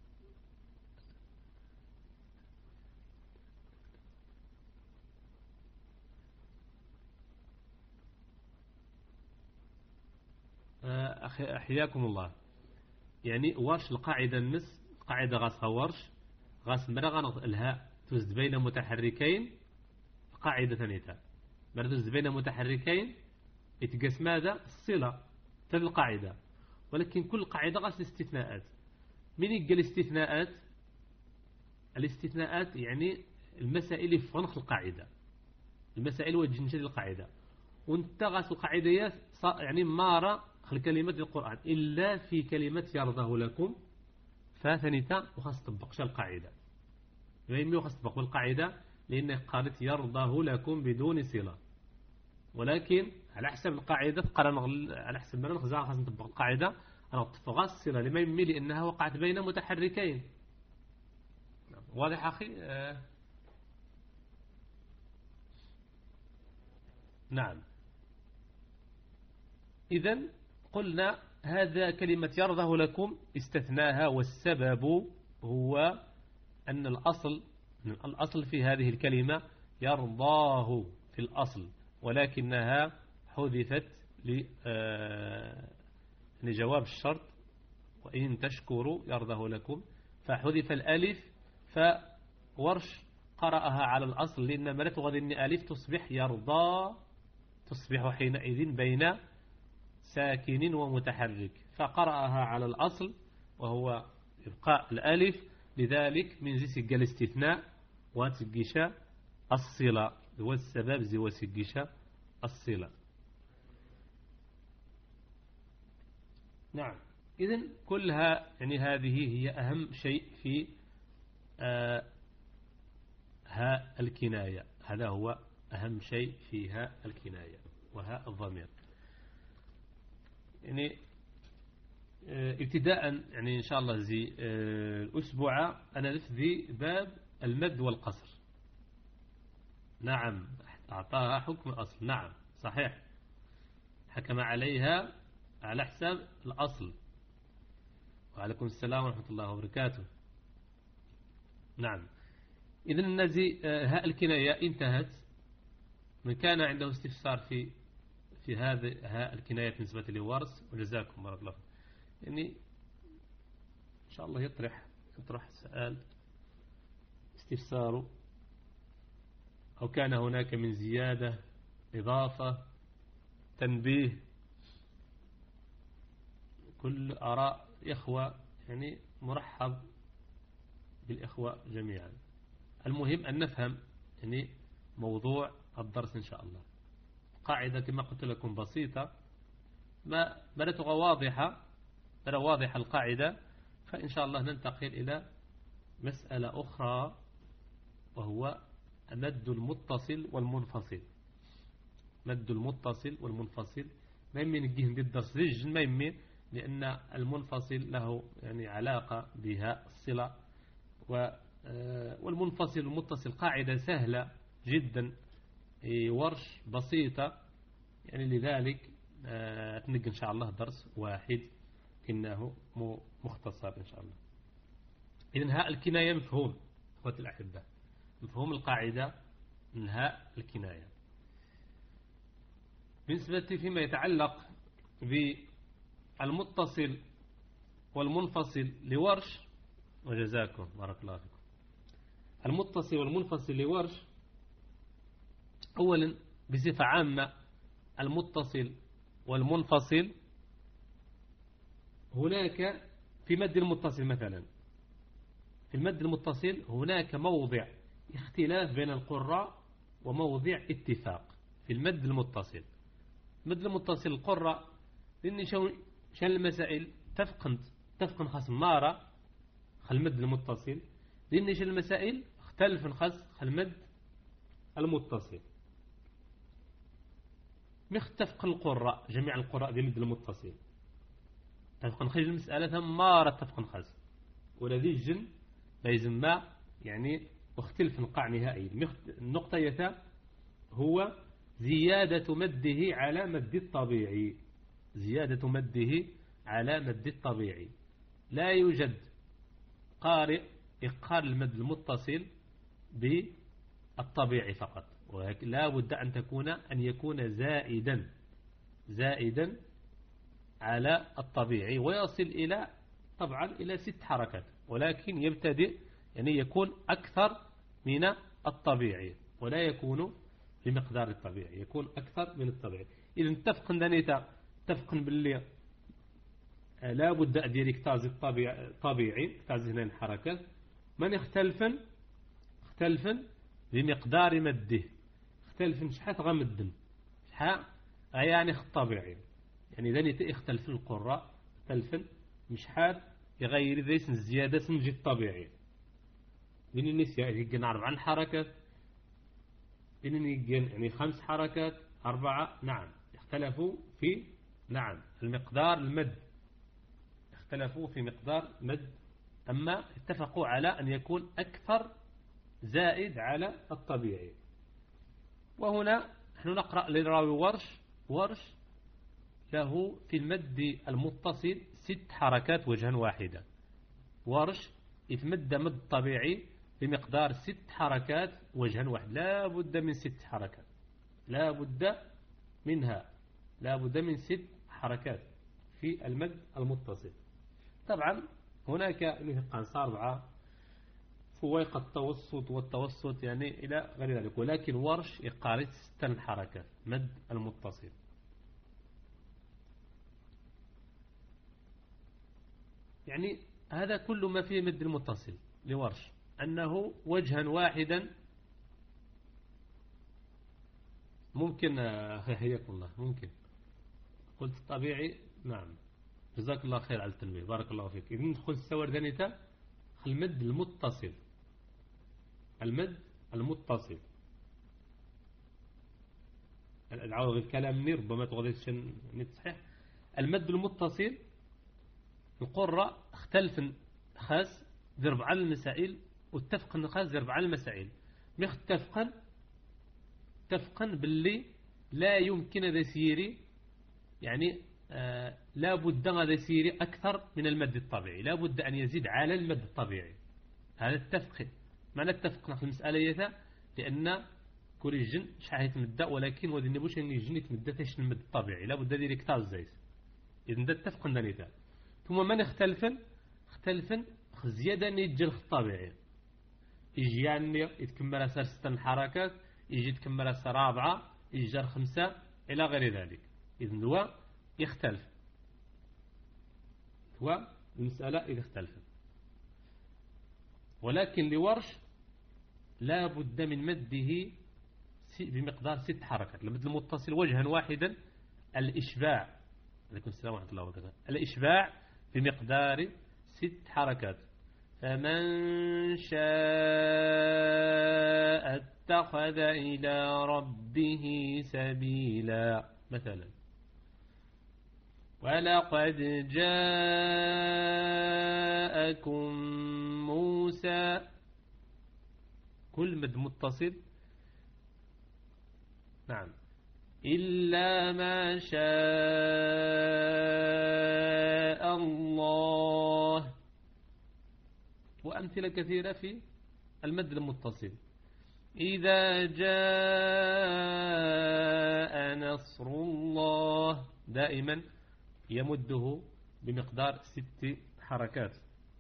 أحياكم الله يعني ورش القاعدة النس قاعدة غاس ورش غاس مرغنط الهاء تزد بين متحركين قاعدة ثانية مرة تزد بين متحركين يتقاس ماذا الصلة في القاعدة. ولكن كل قاعدة غاس الاستثناءات. من يقل الاستثناءات؟ الاستثناءات يعني المسائل في فنخ القاعدة المسائل وجنشة القاعدة. وانت غاس القاعدة يعني مارا الكلمة القرآن إلا في كلمة يرضه لكم فثنيتا وخاص تطبقش القاعدة. ويمي وخاص تطبق القاعدة لأنه قالت يرضه لكم بدون صلة. ولكن على حسب القاعدة قرن على حسب ما نخزع خاص نطبق القاعدة أنا أطفق الصلة لما يمي لأنها وقعت بين متحركين. واضح أخي؟ آه. نعم إذن قلنا هذا كلمة يرضه لكم استثناها. والسبب هو أن الأصل الأصل في هذه الكلمة يرضاه في الأصل ولكنها حذفت لجواب الشرط وإن تشكروا يرضه لكم فحذف الألف. فورش قرأها على الأصل لأن ما لا تغذي أن ألف تصبح يرضى تصبح حينئذ بين ساكن ومتحرك فقرأها على الأصل وهو إبقاء الألف، لذلك من زي سجل الاستثناء وتسجيشا الصلة هو السبب زي وسجيشا الصلة. نعم، إذن كلها يعني هذه هي أهم شيء في آه ها الكناية، هذا هو أهم شيء في ها الكناية وها الضمير. يعني آه ابتداء يعني إن شاء الله زي آه الأسبوع أنا لفذي باب المد والقصر. نعم، أعطاها حكم الأصل، نعم صحيح، حكم عليها على حساب الأصل. وعليكم السلام ورحمة الله وبركاته. نعم، إذن الذي هاء الكناية انتهت. من كان عنده استفسار في في هذه هاء الكناية بالنسبة لورس، وجزاكم بارك الله يعني إن شاء الله يطرح يطرح سؤال استفساره، أو كان هناك من زيادة إضافة تنبيه، كل آراء إخوة يعني مرحب بالإخوة جميعا. المهم أن نفهم يعني موضوع الدرس إن شاء الله. قاعدة كما قلت لكم بسيطة، ما بدأتها واضحة، بدأ واضحة القاعدة، فإن شاء الله ننتقل إلى مسألة أخرى وهو مد المتصل والمنفصل. مد المتصل والمنفصل ما يمي نجيه ندير الدرس ليج ما يمي، لأن المنفصل له يعني علاقة بها الصلة، والمنفصل والمتصل قاعدة سهلة جدا، ورش بسيطة يعني، لذلك تنجي إن شاء الله درس واحد إنه مختصر إن شاء الله. إذن هاء الكناية مفهوم أخوة الأحبة، مفهوم القاعدة من هاء الكناية. بالنسبة فيما يتعلق بالمتصل والمنفصل لورش، وجزاكم بارك الله فيكم. المتصل والمنفصل لورش، أولا بصفة عامة المتصل والمنفصل هناك في مد المتصل مثلا، في المد المتصل هناك موضع اختلاف بين القراء وموضع اتفاق. في المد المتصل، مد المتصل القراء لأن شان المسائل تفقن تفقن خاص مارة المد المتصل، لأن شان المسائل اختلف خاص المد المتصل. مختفق القراء جميع القراء دي مد المتصل تفقن خرج المسألة ثم مارة تفقن خاص، والذي الجن لازم ما يعني مختلف نقع نهائي. النقطة يتا هو زيادة مده على مد الطبيعي، زيادة مده على مد الطبيعي. لا يوجد قارئ إقار المد المتصل بالطبيعي فقط، ولكن لا بد أن تكون أن يكون زائدا زائدا على الطبيعي، ويصل إلى طبعا إلى ست حركات، ولكن يبتدئ يعني يكون أكثر من الطبيعي، ولا يكون بمقدار الطبيعي، يكون أكثر من الطبيعي. إذا اتفقن دانيتا اتفقن باللي لا بد أن يكتاز الطبيعي كتاز هنا الحركات. من يختلفن اختلفن بمقدار مده، اختلفن شحات غمدن شحات يعني الطبيعي، يعني ذاني يختلف القراء اختلفن مشحات يغير ذيس الزيادة سنجي الطبيعي. بين الناس يجن أربع حركات، بين يجن يعني خمس حركات أربعة، نعم اختلفوا في نعم المقدار المد، اختلفوا في مقدار مد، أما اتفقوا على أن يكون أكثر زائد على الطبيعي. وهنا نحن نقرأ للراوي ورش ورش له في المد المتصل ست حركات وجها واحدة. ورش يتمد مد طبيعي بمقدار ست حركات وجها واحد، لا بد من ست حركات، لا بد منها، لا بد من ست حركات في المد المتصل. طبعا هناك مثل أربعة فويق التوسط والتوسط يعني إلى غير ذلك، ولكن ورش إقارة ست حركات مد المتصل. يعني هذا كل ما فيه مد المتصل لورش، أنه وجها واحدا ممكن. حياكم الله. ممكن قلت طبيعي. نعم جزاك الله خير على التنبيه، بارك الله فيك. إذن ندخل السور دانيتا المد المتصل، المد المتصل العوض الكلام نير ربما تغضيش نتصحيح. المد المتصل القرى اختلف خاص ضرب على المسائل، واتفقا خاص ضرب على المسائل، مختفقا اتفقا باللي لا يمكن ذا سيري، يعني آه لا بد هذا سيري أكثر من المد الطبيعي، لا بد أن يزيد على المد الطبيعي. هذا اتفق. معنى اتفقنا في المسألة يتا لأن كل الجن شحال يتمدى، ولكن ودي نبوش أن الجن يتمدى تاش المد الطبيعي، لا بد ذلك كتاز زيت. إذن ده اتفق نانيتا. ثم من اختلفن اختلفن زيادة يجي الطبيعي، يجي يعني يتكمل أسر ستة حركات، يجي يتكمل أسر رابعة، يجي خمسة إلى غير ذلك. إذن هو يختلف، هو المسألة إذا اختلفت. ولكن لورش لا بد من مده بمقدار ست حركات. المد المتصل وجها واحدا الإشباع، عليكم السلام ورحمة الله وبركاته، الإشباع بمقدار ست حركات. فمن شاء اتخذ إلى ربه سبيلا مثلا. ولقد جاءكم موسى، كل مد متصل. نعم إلا ما شاء الله، وأمثلة كثيرة في المد المتصل. إذا جاء نصر الله دائما يمده بمقدار ست حركات.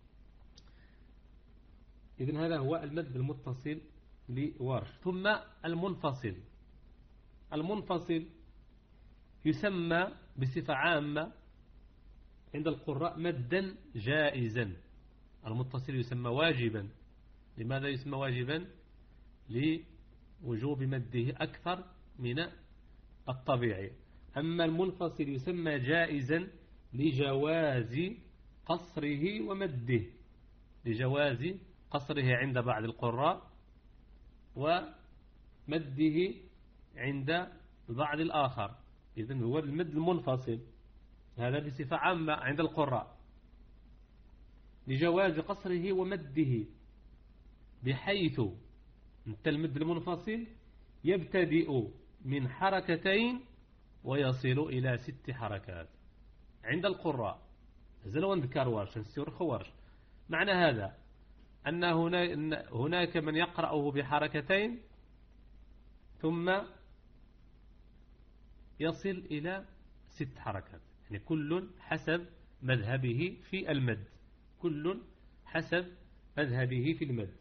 إذن هذا هو المد المتصل لورش. ثم المنفصل. المنفصل يسمى بصفة عامة عند القراء مدا جائزا. المتصل يسمى واجبا. لماذا يسمى واجبا؟ لوجوب مده أكثر من الطبيعي. أما المنفصل يسمى جائزا لجواز قصره ومده، لجواز قصره عند بعض القراء ومده عند بعض الآخر. إذن هو المد المنفصل هذا بصفة عامة عند القراء لجواز قصره ومده، بحيث المد المنفصل يبتدئ من حركتين ويصل إلى ست حركات عند القراء. زلوان ذكر ورش نسير خورش. معنى هذا أن هناك من يقرأه بحركتين ثم يصل إلى ست حركات، يعني كل حسب مذهبه في المد، كل حسب مذهبه في المد.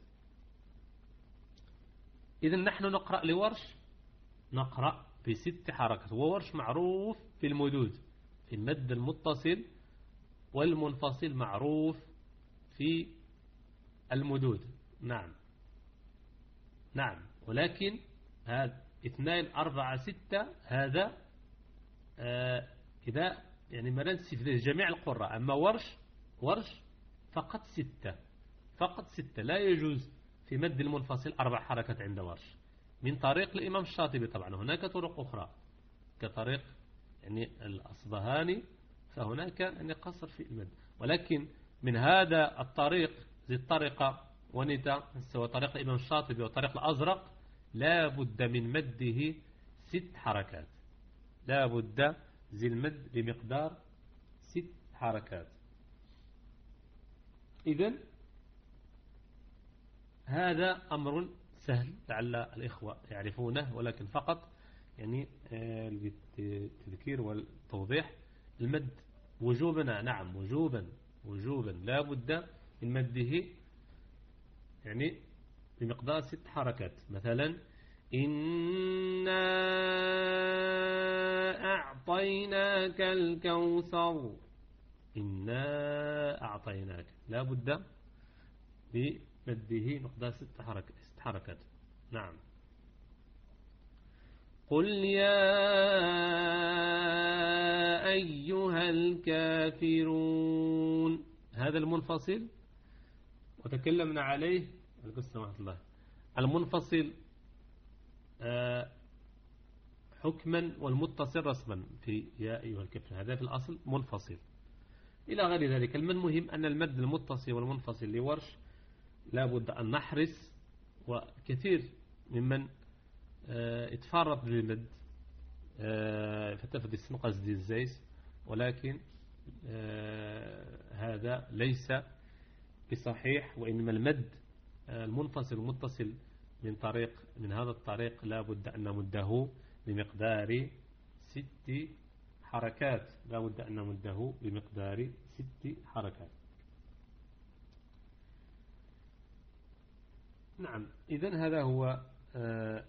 إذن نحن نقرأ لورش نقرأ بست حركات، وورش معروف في المدود في المد المتصل، والمنفصل معروف في المدود. نعم نعم ولكن هذا اثنين أربعة ستة هذا آه إذا يعني ما ننسي في جميع القراء. أما ورش ورش فقط ستة، فقط ستة. لا يجوز في مد المنفصل أربع حركات عند ورش، من طريق الإمام الشاطبي. طبعا هناك طرق أخرى كطريق يعني الأصبهاني، فهناك يعني قصر في المد، ولكن من هذا الطريق زي الطريقة ونتا سوى طريق الإمام الشاطبي وطريق الأزرق لا بد من مده ست حركات، لا بد زي المد بمقدار ست حركات. إذن هذا أمر سهل لعل الإخوة يعرفونه، ولكن فقط يعني للتذكير والتوضيح. المد وجوبنا، نعم وجوبا وجوبا لا بد من مده يعني بمقدار ست حركات. مثلا إنا أعطيناك الكوثر، إنا أعطيناك لا بد بمده مقدار ست حركات ست حركات. نعم. قل يا أيها الكافرون هذا المنفصل وتكلمنا عليه ورحمة الله. المنفصل حكما والمتصل رسما في يا أيها الكافرون هذا في الأصل منفصل إلى غير ذلك. من مهم أن المد المتصل والمنفصل لورش لا بد أن نحرص، وكثير ممن اتفرط بالمد فتفد اسم قصدي الزيس، ولكن هذا ليس بصحيح، وإنما المد المنفصل والمتصل من طريق من هذا الطريق لا بد أن نمده بمقدار ست حركات لا بد أن نمده بمقدار ست حركات. نعم. إذن هذا هو آه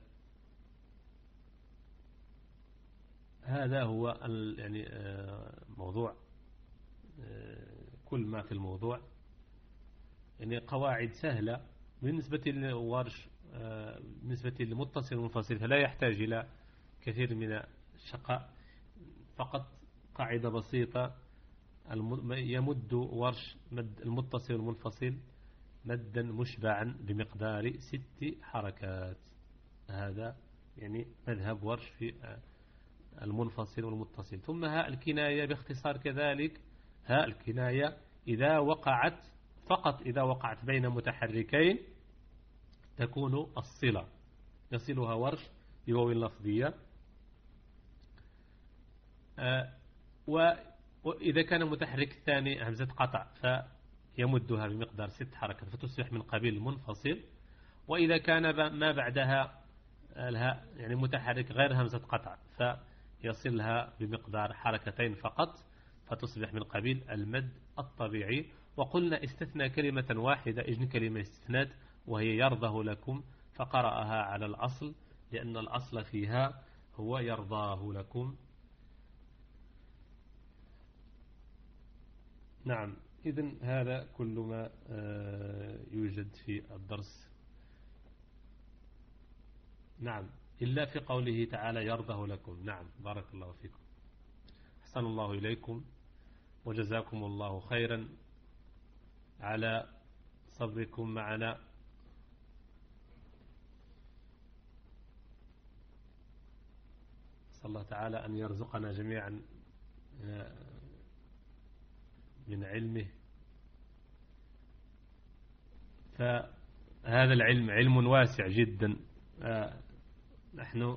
هذا هو يعني آه موضوع آه كل ما في الموضوع، يعني قواعد سهلة بالنسبة للورش. آه بالنسبة للمتصل والمنفصل فلا يحتاج إلى كثير من الشقاء، فقط قاعدة بسيطة يمد ورش مد المتصل والمنفصل مدا مشبعا بمقدار ست حركات. هذا يعني مذهب ورش في المنفصل والمتصل. ثم هاء الكناية باختصار كذلك. هاء الكناية إذا وقعت فقط إذا وقعت بين متحركين تكون الصلة يصلها ورش بواو اللفظية. وإذا كان المتحرك الثاني همزة قطع فيمدها بمقدار ست حركات فتصبح من قبيل المنفصل. وإذا كان ما بعدها الهاء يعني متحرك غير همزة قطع فيصلها بمقدار حركتين فقط فتصبح من قبيل المد الطبيعي. وقلنا استثنى كلمة واحدة إجن كلمة استثنات وهي يرضه لكم، فقرأها على الأصل لأن الأصل فيها هو يرضاه لكم. نعم. إذن هذا كل ما يوجد في الدرس. نعم. إلا في قوله تعالى يرضه لكم. نعم. بارك الله فيكم. أحسن الله إليكم وجزاكم الله خيرا على صبركم معنا. أسأل الله تعالى أن يرزقنا جميعا من علمه. فهذا العلم علم واسع جدا. نحن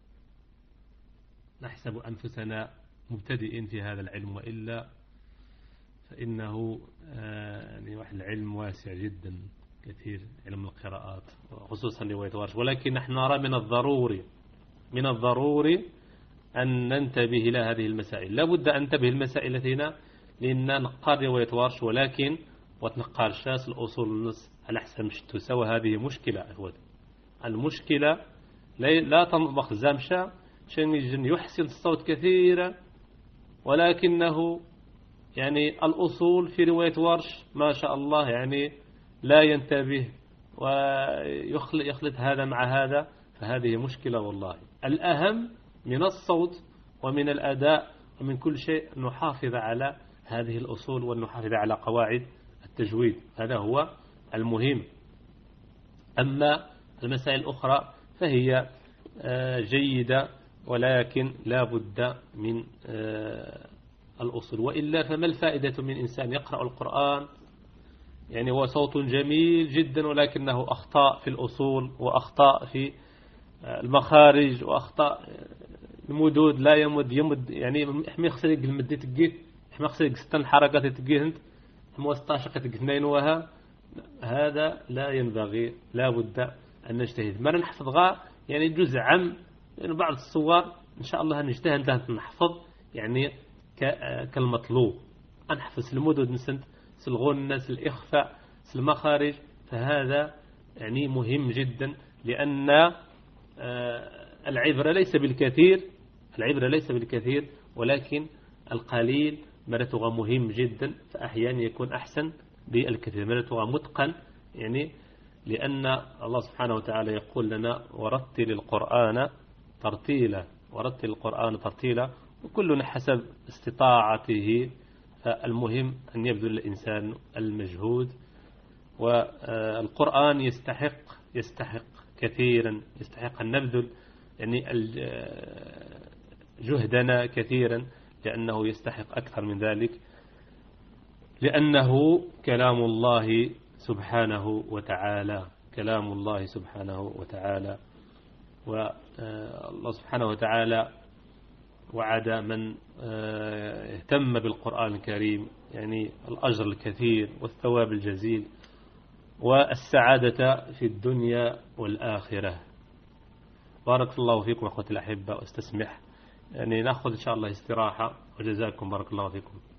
نحسب أنفسنا مبتدئين في هذا العلم، وإلا فإنه يعني واحد العلم واسع جدا كثير، علم القراءات خصوصا رواية ورش. ولكن نحن نرى من الضروري من الضروري أن ننتبه إلى هذه المسائل. لا بد أن ننتبه المسائل التينا لأن نقار رواية ورش، ولكن وتنقار شاس الأصول النص على حسب مشتوسة، وهذه مشكلة أهود. المشكلة لا تنطبخ زامشة شان يحسن الصوت كثيرا، ولكنه يعني الأصول في رواية ورش ما شاء الله يعني لا ينتبه ويخلط هذا مع هذا، فهذه مشكلة والله. الأهم من الصوت ومن الأداء ومن كل شيء نحافظ على هذه الأصول ونحافظ على قواعد التجويد، هذا هو المهم. أما المسائل الأخرى فهي جيدة، ولكن لا بد من الأصول، وإلا فما الفائدة من إنسان يقرأ القرآن يعني هو صوت جميل جدا ولكنه أخطاء في الأصول وأخطاء في المخارج وأخطاء المدود، لا يمد يمد يعني إحمي خسر يقل مدي تقيه إحمي خسر يقستن الحركات تقيه أنت إحمي وستاشق تقثنين وها، هذا لا ينبغي. لا بد أن نجتهد. ما نحفظ غا يعني جزء عام يعني بعض الصور إن شاء الله نجتهد أن نحفظ يعني كالمطلوب، أنحفظ المدود نسنت سلغون الإخفاء المخارج، فهذا يعني مهم جدا، لأن العبرة ليس بالكثير العبرة ليس بالكثير ولكن القليل اللغة مهم جدا، فأحيانا يكون أحسن بالكثير. اللغة متقن يعني، لأن الله سبحانه وتعالى يقول لنا ورتل القرآن ترتيلا، ورتل القرآن ترتيلا، وكلنا حسب استطاعته. فالمهم أن يبذل الإنسان المجهود، والقرآن يستحق يستحق كثيرا، يستحق أن نبذل يعني جهدنا كثيرا، لأنه يستحق أكثر من ذلك، لأنه كلام الله سبحانه وتعالى، كلام الله سبحانه وتعالى. والله سبحانه وتعالى وعد من اهتم بالقرآن الكريم يعني الأجر الكثير والثواب الجزيل والسعادة في الدنيا والآخرة. بارك الله فيكم أخوتي الأحبة، واستسمح يعني نأخذ إن شاء الله استراحة، وجزاكم بارك الله فيكم.